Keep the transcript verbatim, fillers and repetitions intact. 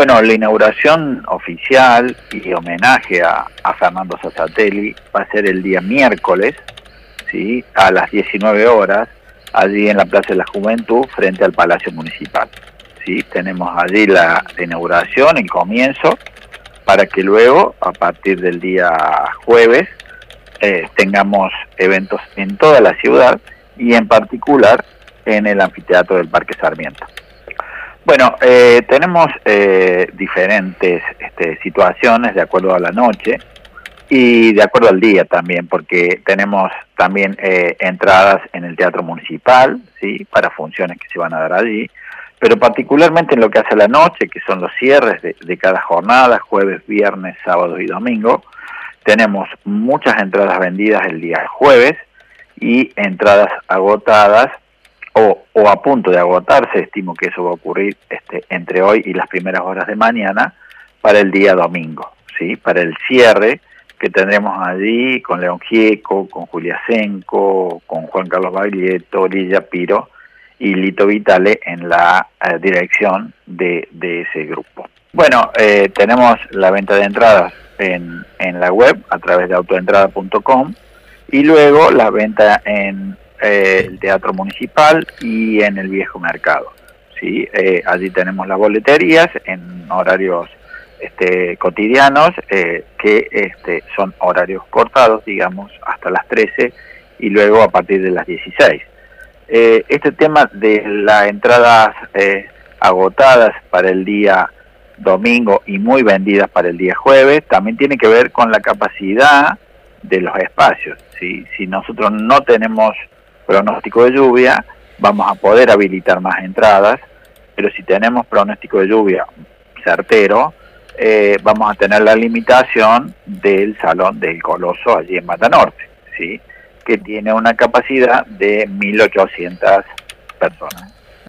Bueno, la inauguración oficial y homenaje a, a Fernando Sassatelli va a ser el día miércoles, ¿sí?, a las diecinueve horas, allí en la Plaza de la Juventud, frente al Palacio Municipal. ¿Sí? Tenemos allí la, la inauguración, el comienzo, para que luego, a partir del día jueves, eh, tengamos eventos en toda la ciudad y en particular en el anfiteatro del Parque Sarmiento. Bueno, eh, tenemos eh, diferentes este, situaciones de acuerdo a la noche y de acuerdo al día también, porque tenemos también eh, entradas en el Teatro Municipal, ¿sí?, para funciones que se van a dar allí, pero particularmente en lo que hace a la noche, que son los cierres de, de cada jornada, jueves, viernes, sábado y domingo. Tenemos muchas entradas vendidas el día jueves y entradas agotadas o, o a punto de agotarse, estimo que eso va a ocurrir este, entre hoy y las primeras horas de mañana, para el día domingo, ¿sí?, para el cierre que tendremos allí con León Gieco, con Julia Senco, con Juan Carlos Baglietto, Lilla Piro y Lito Vitale en la eh, dirección de, de ese grupo. Bueno, eh, tenemos la venta de entradas en, en la web a través de autoentrada punto com y luego la venta en eh, el Teatro Municipal y en el Viejo Mercado, ¿sí? Eh, allí tenemos las boleterías en horarios este, cotidianos, eh, que este, son horarios cortados, digamos, hasta las trece y luego a partir de las dieciséis. Eh, este tema de las entradas eh, agotadas para el día domingo y muy vendidas para el día jueves también tiene que ver con la capacidad de los espacios, ¿sí? Si nosotros no tenemos pronóstico de lluvia, vamos a poder habilitar más entradas, pero si tenemos pronóstico de lluvia certero, eh, vamos a tener la limitación del Salón del Coloso allí en Mata Norte, ¿sí?, que tiene una capacidad de mil ochocientas personas.